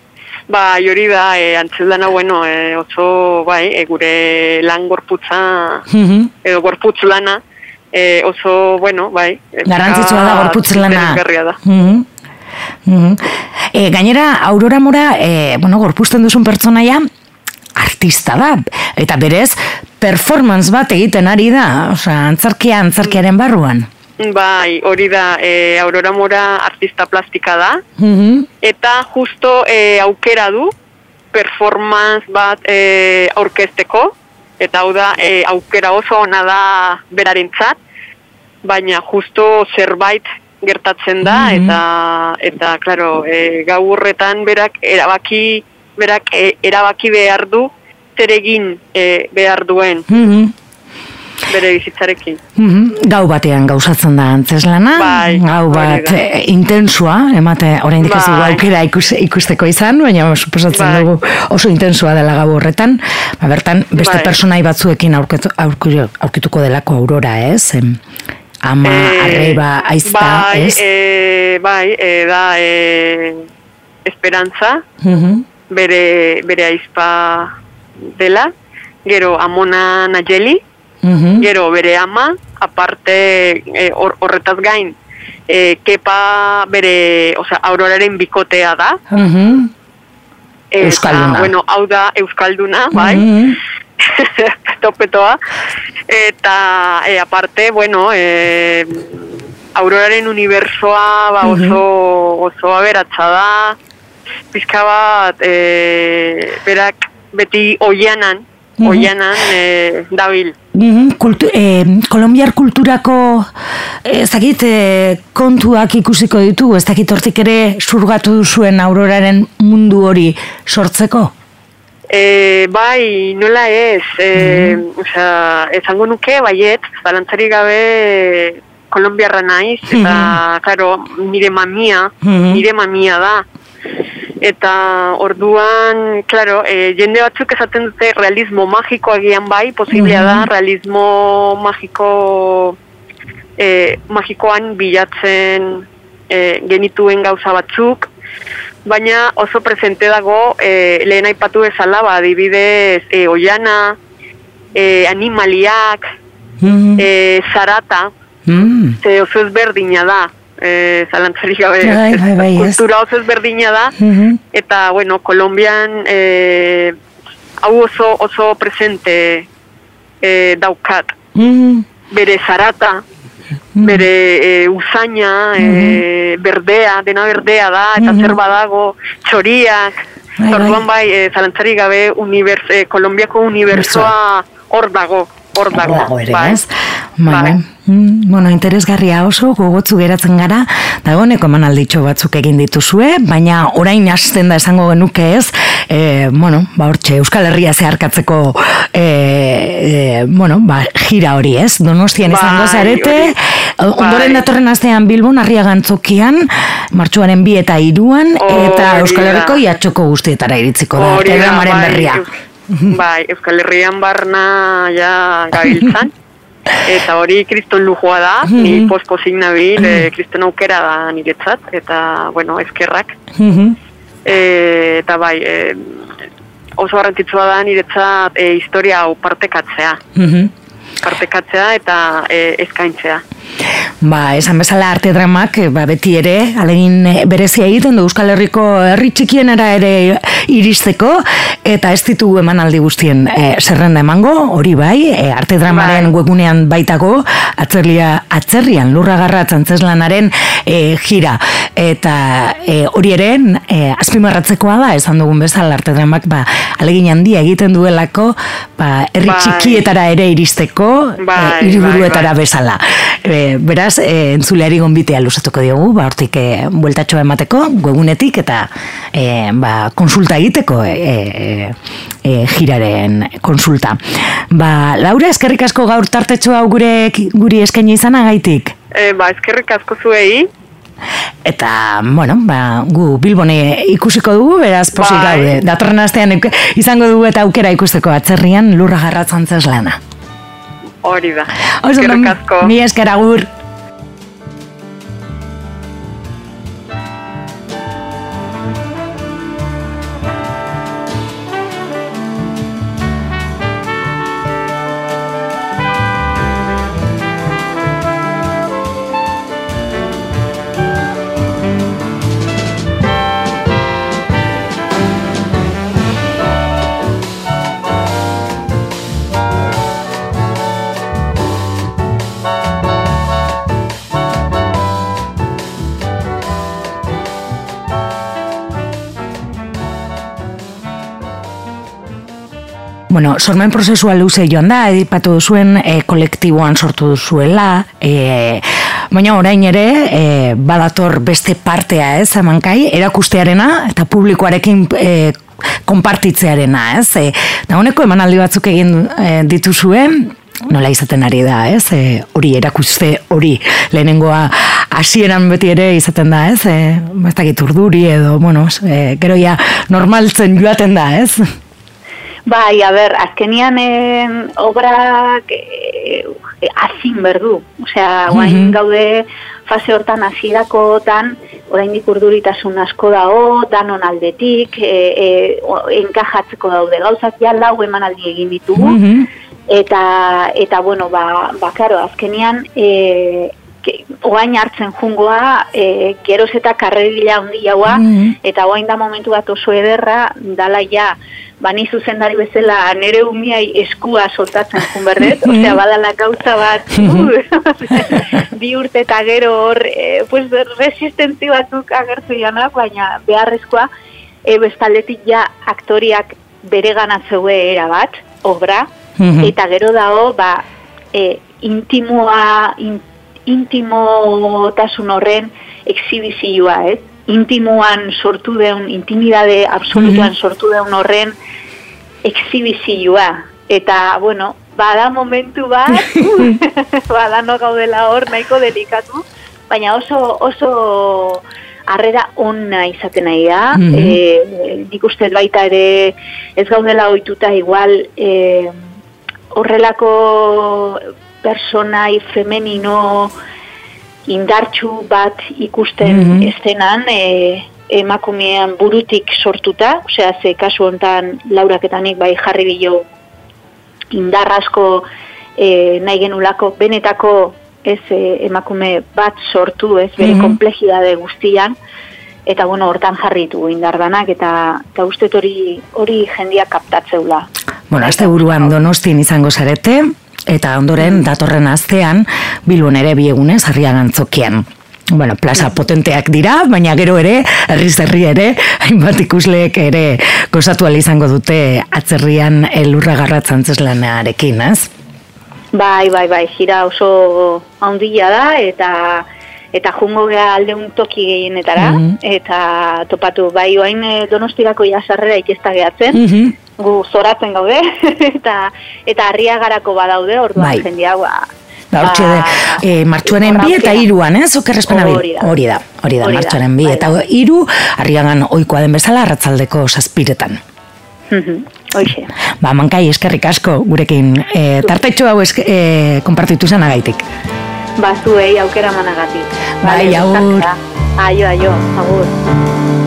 K: Ba, hori da, e, antzeldana, bueno, e, oso, bai, e, gure lan gorputza,
A: Mhm.
K: edo gorputz lana, e, oso, bueno, bai. e,
A: Garrantzitsua da gorputz lana.
K: interesgarria da.
A: Mhm. Mhm. E, gainera, Aurora Mora, e, bueno, gorpuzten duzun pertsonaia, artista da, eta berez, performance bat egiten ari da, osea, antzarkia, antzarkiaren barruan.
K: Bai, hori da, e, Aurora Mora artista plastika da,
A: Mhm.
K: eta justo e, aukera du performance bat e, aurkezteko, eta hau da, e, aukera oso ona da berarentzat, baina justo zerbait gertatzen da,
A: Mhm.
K: eta, eta claro, e, gau horretan berak erabaki, berak e, erabaki behar du, zer egin e, behar duen
A: Mhm.
K: bere bizitzarekin.
A: Mhm. Gau batean gauzatzen da antzeslana,
K: Bai,
A: gau
K: hori
A: bat
K: da.
A: e, intensua, emate oraindik ez dugu
K: Bai.
A: aukera ikus, ikusteko izan, baina suposatzen
K: Bai.
A: dugu oso intensua dela gau horretan, ba, bertan beste
K: Bai.
A: pertsonai batzuekin aurketu, aurkitu, aurkituko delako Aurora, ez? Em, ama,
K: Eh,
A: arreba, aizta,
K: bai,
A: ez?
K: E, bai, e, da e, esperantza,
A: Mhm.
K: bere, bere aizpa dela, gero Amona Nayeli,
A: Mhm.
K: gero bere ama, aparte e, hor- horretaz gain, e, Kepa bere, osea, Auroraren bikotea da,
A: Mhm.
K: eta,
A: Euskalduna.
K: bueno, hau da Euskalduna, bai,
A: Mhm.
K: topetoa. Eta, e, aparte, bueno, e, Auroraren unibersoa ba, oso, oso aberatsa da, pizka bat, e, berak beti oianan, oianan e, dabil.
A: Kultu, eh, Kolombiar kulturako ezakit eh, kontuak ikusiko ditu, ez dakit hortik ere zurgatu duzuen Auroraren mundu hori sortzeko?
K: E, bai, nola ez, e, mm-hmm. osea, esango nuke, baiet, zalantzarik gabe kolombiarra naiz, eta, mm-hmm. claro, nire mamia, mm-hmm. nire mamia da. Eta orduan, claro, e, jende batzuk esaten dute realismo magiko agian bai, posiblea da, realismo magiko, e, magikoan bilatzen e, genituen gauza batzuk, baina oso presente dago e, lehen aipatu bezala, ba, adibidez, e, oiana, e, animaliak, mm-hmm. e, zarata, mm. ze oso ezberdina da. Eh, zalantzarik gabe,
A: bai, bai, bai,
K: kultura oso ezberdina da,
A: mm-hmm.
K: eta, bueno, Kolombian eh, hau oso, oso presente eh, daukat. Mm-hmm. Bere zarata, mm-hmm. bere eh, usaina, mm-hmm. eh, berdea, dena berdea da, eta mm-hmm. zer badago, txoriak, bai, orduan bai, eh, zalantzarik gabe, univers, eh, Kolombiako unibersoa hor dago. Hor dago,
A: dago ere, bai. Ez? Bai. Mm, bueno, interesgarria oso, gogotzu geratzen gara, dagoeneko emanalditxo batzuk egin dituzue, baina orain hasten da esango genuke ez, e, bueno, ba hortxe, Euskal Herria zeharkatzeko e, e, bueno, ba, gira hori ez, Donostian izango zarete, ondoren datorren astean Bilbon, Arriagantzokian, martxoaren bi eta hiruan, eta Euskal Herriko iatxoko guztietara iritziko da, programaren berria.
K: Bai, Euskal Herrian barna ja gabiltzan, eta hori kriston lujoa da, ni pospozik nabil, e, kriston aukera da niretzat, eta, bueno, eskerrak. E, eta bai, e, oso garrantzitsua da niretzat e, historia hau partekatzea. Partekatzea eta e, eskaintzea.
A: Ba, esan bezala arte dramak, ba, beti ere, alegin berezia egiten du Euskal Herriko herri txikienera ere iristeko, eta ez ditugu emanaldi guztien e, zerrenda emango, hori bai, e, arte dramaren bai. Webunean baitago, atzerria, atzerrian lurragarra antzeslanaren e, gira, eta e, hori ere, e, azpimarratzekoa da, esan dugun bezala arte dramak, ba, alegin handia egiten duelako, ba, herri bai. Txikietara ere iristeko, bai, e, hiriburuetara bai, bai. Bezala. E, beraz, e, entzuleari gonbitea luzatuko diogu, ba, hortik e, bueltatxoa emateko, webunetik, eta e, ba, konsulta egiteko e, e, e, giraren konsulta. Ba, Laura, eskerrik asko gaur tartetxo hau gure, guri eskaini izanagaitik.
K: E, ba, eskerrik asko zuei.
A: Eta, bueno, ba, gu Bilbone ikusiko dugu, beraz posik bai. Gaude. Datorren astean izango dugu eta aukera ikusteko atzerrian lurragarra antzezlana.
K: Hori da. Eskerrik asko.
A: Mi esker agur. Bueno, sormen prozesua luze joan da, edipatu duzuen e, kolektiboan sortu duzuela, e, baina orain ere e, badator beste partea ez, amankai, erakustearena eta publikoarekin e, konpartitzearena ez. E, da honeko emanaldi batzuk egin e, dituzue, nola izaten ari da ez, e, hori erakuste hori lehenengoa hasieran beti ere izaten da ez, e, ez dakit urduri edo, bueno, e, gero ja normaltzen joaten da ez.
J: Bai, a ber, azkenian eh, obrak eh, azin berdu. Osea, guain mm-hmm. gaude fase hortan hasierakotan, oraindik urduritasun asko dago, danon aldetik, eh, eh, enkajatzeko daude gauzak, ja lau emanaldi egin ditugu. Mm-hmm. Eta, eta bueno, ba, ba, karo, azkenian, eh, oain hartzen jungoa, e, geroz eta karregila handiagoa,
A: Mhm.
J: eta oain da momentu bat oso ederra, dala ja, bani zuzendari bezala nere umiai eskua soltatzen jun berdet, osea, badala gauza bat, uh, bi urte eta gero hor, e, pues, resistentzi batzuk agertu janak, baina beharrezkoa, e, bestaldetik ja aktoriak bere ganatzeue era bat, obra,
A: Mhm.
J: eta gero dago, ba, e, intimoa, in, intimotasun horren exhibizioa, ez? Intimoan sortu deun, intimidade absolutuan sortu deun horren exhibizioa. Eta, bueno, bada momentu bat, bada no gaudela hor, nahiko delikatu, baina oso, oso harrera onna izaten nahi da.
A: Mhm.
J: e, nik uste baita ere ez gaudela ohituta igual e, horrelako personai femenino indartsu bat ikusten
A: Mhm.
J: estenan, e, emakumean burutik sortuta, osea, ze kasu hontan Laurak eta nik bai jarri bilo indar asko e, nahi genulako benetako ez e, emakume bat sortu, ez bere
A: Mhm.
J: konplexidade guztian, eta bueno, hortan jarritu indardanak, eta, eta uste hori hori jendia kaptatzeula.
A: Bueno, azte buruan Donostin izango zarete, eta ondoren datorren astean Bilbon ere bi egunez Arriagan Zokian. Bueno, plaza potenteak dira, baina gero ere, herriz herri ere, hainbat ikusleek ere gozatu ahal izango dute atzerrian elurra garratzantzeslanarekin, ez?
J: Bai, bai, bai, jira oso handia da, eta eta jungo gea aldeun toki gehienetara,
A: Mhm.
J: eta topatu bai oain eh, Donostirako jasarrera ikesta gehatzen,
A: Mhm.
J: gu zoratzen gaude, eta eta Arriagarako badaude, orduan
A: Bai.
J: jendea, ba,
A: Ba, hortxe de, e, martxuaren bi eta hiruan, ez? Okerrespena bi.
J: Hori da.
A: Hori da, hori da,
J: Hori da,
A: martxuaren bi
J: bai,
A: eta
J: bai.
A: hiru Arriagan ohikoa den bezala arratzaldeko zazpiretan.
J: Mhm, hoxe.
A: Ba, Mankai, eskerrik asko gurekin e, tartetxo hau esk, e, konpartitu zanagaitik.
J: Ba, zuei aukera managatik.
A: Bai, agur.
J: Aio, aio, agur.